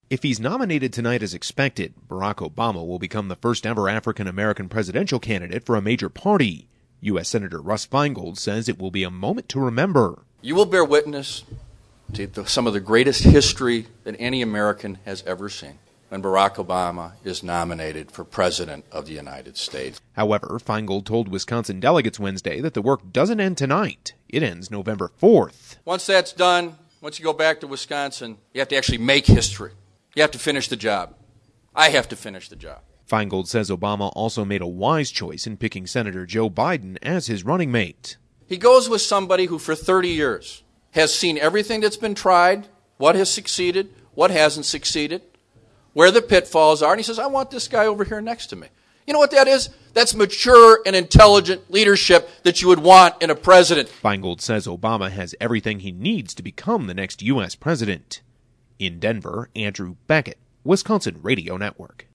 If he's nominated tonight as expected, Barack Obama will become the first ever African-American presidential candidate for a major party. U.S. Senator Russ Feingold says it will be a moment to remember. You will bear witness to some of the greatest history that any American has ever seen when Barack Obama is nominated for President of the United States. However, Feingold told Wisconsin delegates Wednesday that the work doesn't end tonight. It ends November 4th. Once that's done, once you go back to Wisconsin, you have to actually make history. You have to finish the job. I have to finish the job. Feingold says Obama also made a wise choice in picking Senator Joe Biden as his running mate. He goes with somebody who for 30 years has seen everything that's been tried, what has succeeded, what hasn't succeeded, where the pitfalls are, and he says, I want this guy over here next to me. You know what that is? That's mature and intelligent leadership that you would want in a president. Feingold says Obama has everything he needs to become the next U.S. president. In Denver, Andrew Beckett, Wisconsin Radio Network.